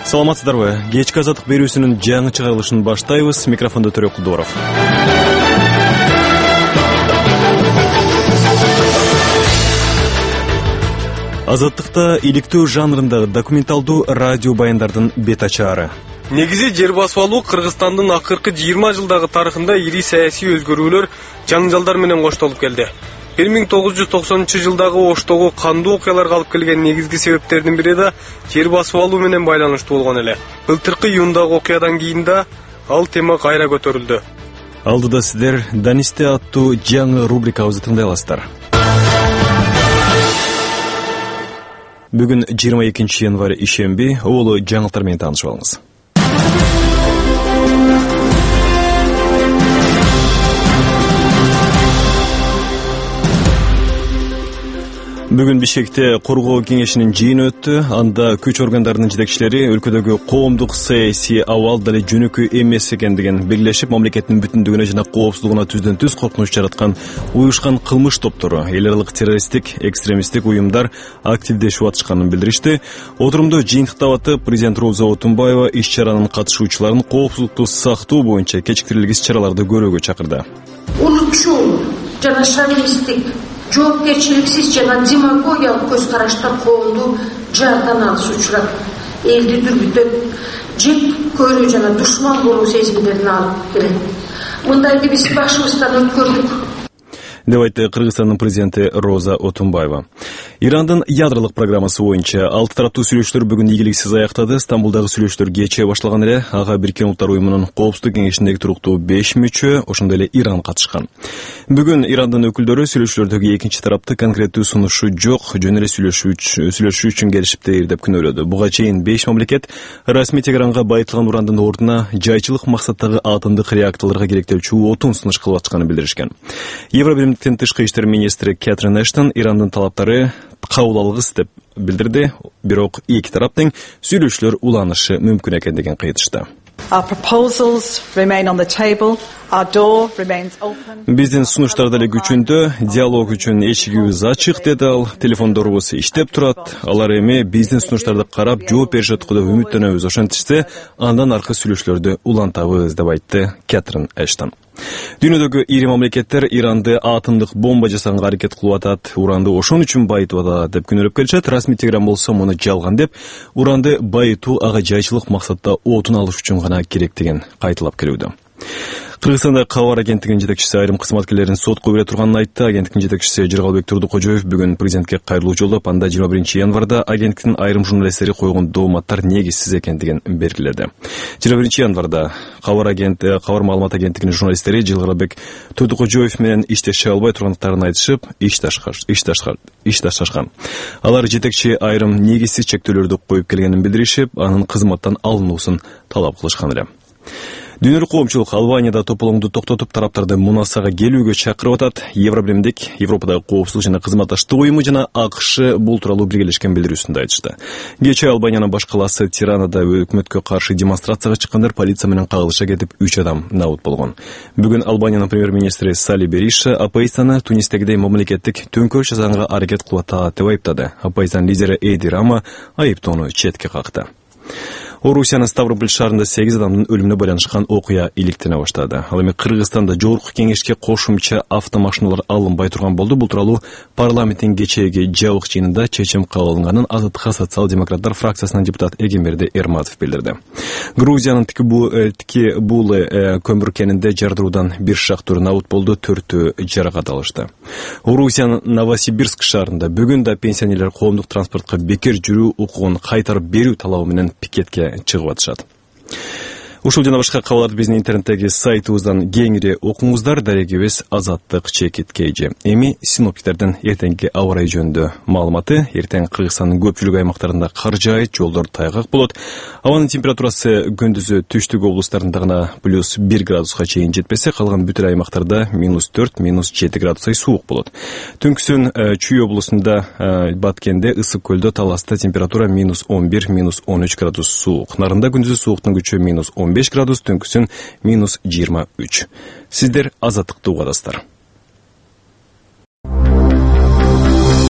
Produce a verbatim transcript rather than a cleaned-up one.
Саламатсыздарбы? Кечки азаттык берүүсүнүн жаңы чыгарылышын баштайбыз. Микрофондо Төрөк Кулдоров. Азаттыкта иликтөө жанрындагы документалдуу радио баяндардын бет ачаары. Негизи жер басып алуу Кыргызстандын акыркы жыйырма жылдагы тарыхында ири саясий өзгөрүүлөр, жаңжалдар менен коштолуп келди. бир миң тогуз жүз токсонунчу жылдагы Оштогу кандуу окуяларга алып келген негизги себептердин бири да жер басып алуу менен байланыштуу болгон эле. Былтыркы июндагы окуядан кийин да ал тема кайра көтөрүлдү. Алдыда сиздер Данисте аттуу жаңы рубрикабызды тыңдай аласыздар. Бүгүн жыйырма экинчи январь ишемби, улуу жаңылыктар менен таанышып алыңыз. Бүгүн Бишкекте коргоо кеңешинин жыйыны өттү. Анда күч органдарынын жетекчилери өлкөдөгү коомдук саясий абал дали жөнөкөй эмес экендигин белгилешип, мамлекеттин бүтүндүгүнө жана коопсуздугуна түздөн түз коркунуч жараткан уюшкан кылмыш топтору, эл аралык террористтик, экстремисттик уюмдар активдешип атышканын билдиришти. Отурумда жыйынтыктап атып, президент Роза Отунбаева иш-чаранын катышуучуларын коопсуздукту сактоо боюнча кечиктирилген иш-чараларды көрүүгө чакырды. Улутчул жана шовинисттик, жоопкерчиликсиз жана демагогиялык көз караштар коомду жардан алышуучулар элди дүрбүтөп, жек көрүү жана душман болуу сезимдерин алып келет. Мындайды биз башыбыздан өткөрдүк, деп айтты Кыргызстандын президенти Роза Отунбаева. Ирандын ядролук программасы боюнча алты тараптуу сүйлөшүүлөр бүгүн ийгиликсиз аяктады. Стамбулдагы сүйлөшүүлөр кечээ башталган эле. Ага Бириккен Улуттар уюмунун коопсуздук кеңешиндеги туруктуу беш мүчө, ошондой эле Иран катышкан. Бүгүн Ирандын өкүлдөрү сүйлөшүүлөрдөгү экинчи тарапты конкреттүү сунушу жок, жөн эле сүйлөшүү үчүн келишиптир деп күнөөлөдү. Буга чейин беш мамлекет расмий Тегеранга байытылган урандын ордуна жайчылык максаттагы атомдук реакторлорго керектелчү отун сунуш кылып атканын билдиришкен. Евробиримдиктин тышкы иштер министри Кэтрин Эштон Ирандын талаптары кабыл алгыс деп билдирди, бирок эки тараптын сүйлөшүүлөр уланышы мүмкүн экендигин кайтышты. Биздин сунуштар деле күчүндө, диалог үчүн эшигибиз ачык, деди ал. Телефондорубуз иштеп турат. Алар эми биздин сунуштарды карап жооп беришет деп үмүттөнөбүз. Ошентсе, андан аркы сүйлөшүүлөрдү улантабыз, деп айтты Кэтрин Эштон. Дүйнөдөгү ири мамлекеттер Иранды атомдук бомба жасаганга аракет кылып атат, уранды ошон үчүн байытып атат деп күнөөлөп келишет. Расмий Тегеран болсо муну жалган деп, уранды байытуу ага жайчылык максатта отун алыш үчүн гана керектигин кайталап келүүдө. Кыргызстанда Кабар агенттигинин жетекчиси айрым кызматкерлерин сотко бере турганын айтты. Агенттиктин жетекчиси Жыргалбек Турдукожоев бүгүн президентке кайрылуу жолдоп, анда жыйырма биринчи январда агенттиктин айрым журналисттери койгон дооматтар негизсиз экендигин белгиледи. жыйырма биринчи январда Кабар агент Кабар маалымат агенттигинин журналисттери Жыргалбек Турдукожоев менен иштеше албай тургандыктарын айтышып, иш ташташкан. Алар жетекчи айрым негизсиз чектөөлөрдү коюп келгенин билдиришип, анын кызматтан алынуусун талап кылышкан эле. Дүйнөлүк коомчулук Албанияда тополоңду токтотуп, тараптарды Мунасага келүүгө чакырып атат. Евробиримдик, Европадагы коопсуздук жана кызматташтык уюму жана АКШ бул тууралуу биргелешкен билдирүүсүндө айтышты. Кечээ Албаниянын баш калаасы Тиранада өкмөткө каршы демонстрацияга чыккандар полиция менен кагылыша кетип, үч адам набыт болгон. Бүгүн Албаниянын премьер-министри Сали Бериша Апоисаны Тунистегидей мамлекеттик төңкөрүш жасаганга аракет кылып атат деп айыптады. Апоисан лидери Эди Рама айыптоону четке какты. Орусиянын Ставрополь шаарында сегиз адамдын өлүмүнө байланышкан окуя иликтене баштады. Ал эми Кыргызстанда жогорку кеңешке кошумча автомашиналар алынбай турган болду. Бул тууралуу парламенттин кечээги жабык жыйынында чечим кабыл алынганын Азаттыкка социал-демократтар фракциясынын депутаты Эгемберди Эрматов билдирди. Грузиянын Тики Булы көмүр кенинде жардыруудан бир шактуу набыт болду, төртөө жаракат алышты. Орусиянын Новосибирск шаарында бүгүн да пенсионерлер коомдук транспортко бекер жүрүү укугун кайтарып берүү талабы менен пикетке чыгып атышат. Ушул жана башка кабарларды биздин интернеттеги сайтыбыздан кеңири окуңуздар. Дарегибиз Азаттык чекит кейжи. Эми синоптиктердин эртеңки аба ырайы жөнүндө маалыматы. Эртең Кыргызстандын көпчүлүк аймактарында кар жаайт, жолдор тайгак болот. Абанын температурасы күндүзү түштүк облустарында гана плюс бир градуска чейин жетпесе, калган бүт аймактарда минус төрт, минус жети градустай суук болот. Түнкүсүн Чүй облусунда, Баткенде, Ысык көлдө, Таласта температура минус он бир, минус он үч градус суук. Нарында күндүзү сууктун күчү минус он беш градус, түнкүсүн минус жыйырма үч. Сиздер Азаттыкты угадасыздар.